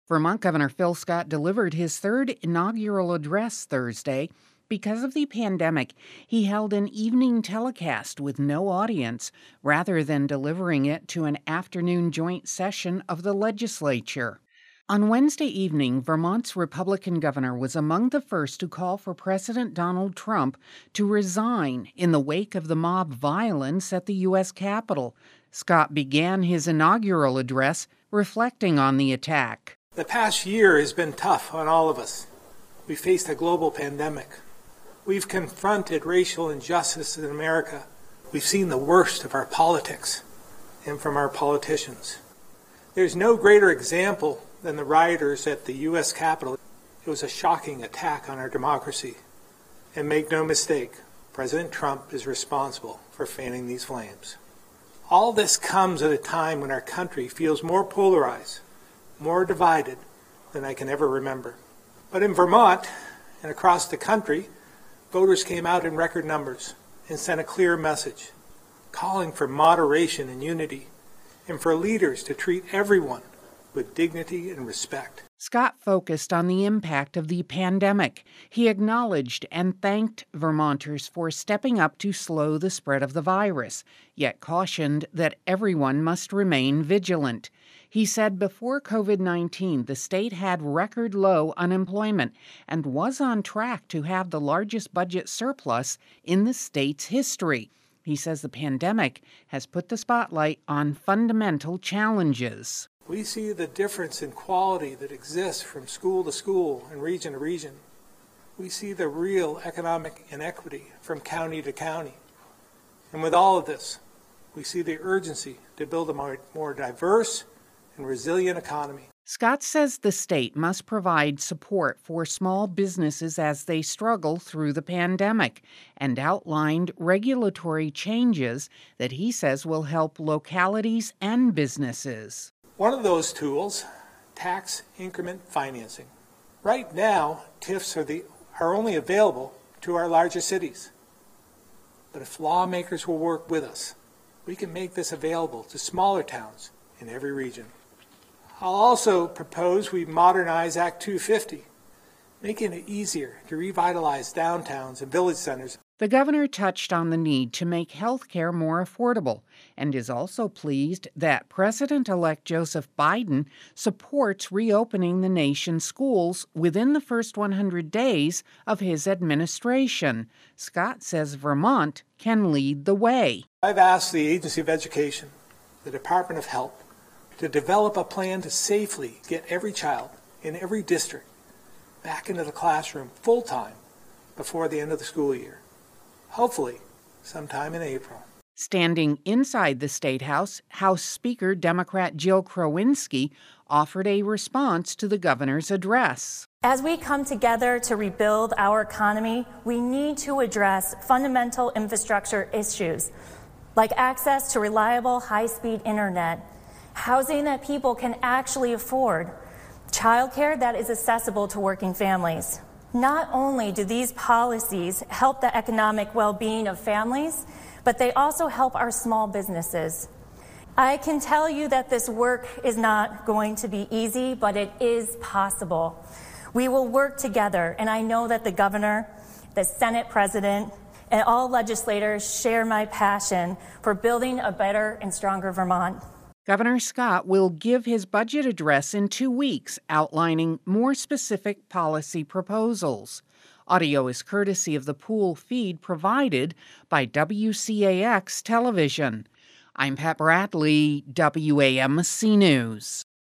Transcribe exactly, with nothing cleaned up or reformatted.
Vermont Governor Phil Scott delivered his third inaugural address Thursday. Because of the pandemic, he held an evening telecast with no audience rather than delivering it to an afternoon joint session of the legislature. On Wednesday evening, Vermont's Republican governor was among the first to call for President Donald Trump to resign in the wake of the mob violence at the U S Capitol. Scott began his inaugural address reflecting on the attack. The past year has been tough on all of us. We faced a global pandemic. We've confronted racial injustice in America. We've seen the worst of our politics and from our politicians. There's no greater example than the rioters at the U S Capitol. It was a shocking attack on our democracy. And make no mistake, President Trump is responsible for fanning these flames. All this comes at a time when our country feels more polarized, more divided than I can ever remember. But in Vermont and across the country, voters came out in record numbers and sent a clear message, calling for moderation and unity, and for leaders to treat everyone with dignity and respect. Scott focused on the impact of the pandemic. He acknowledged and thanked Vermonters for stepping up to slow the spread of the virus, yet cautioned that everyone must remain vigilant. He said before covid nineteen, the state had record low unemployment and was on track to have the largest budget surplus in the state's history. He says the pandemic has put the spotlight on fundamental challenges. We see the difference in quality that exists from school to school and region to region. We see the real economic inequity from county to county. And with all of this, we see the urgency to build a more, more diverse and resilient economy. Scott says the state must provide support for small businesses as they struggle through the pandemic and outlined regulatory changes that he says will help localities and businesses. One of those tools, tax increment financing. Right now, T I Fs are, the, are only available to our larger cities. But if lawmakers will work with us, we can make this available to smaller towns in every region. I'll also propose we modernize Act two fifty, making it easier to revitalize downtowns and village centers. The governor touched on the need to make health care more affordable and is also pleased that President-elect Joseph Biden supports reopening the nation's schools within the first one hundred days of his administration. Scott says Vermont can lead the way. I've asked the Agency of Education, the Department of Health, to develop a plan to safely get every child in every district back into the classroom full-time before the end of the school year. Hopefully, sometime in April. Standing inside the State House, House Speaker Democrat Jill Krowinski offered a response to the governor's address. As we come together to rebuild our economy, we need to address fundamental infrastructure issues like access to reliable, high-speed internet, housing that people can actually afford, childcare that is accessible to working families. Not only do these policies help the economic well-being of families, but they also help our small businesses. I can tell you that this work is not going to be easy, but it is possible. We will work together, and I know that the governor, the Senate president, and all legislators share my passion for building a better and stronger Vermont. Governor Scott will give his budget address in two weeks, outlining more specific policy proposals. Audio is courtesy of the pool feed provided by W C A X Television. I'm Pat Bradley, W A M C News.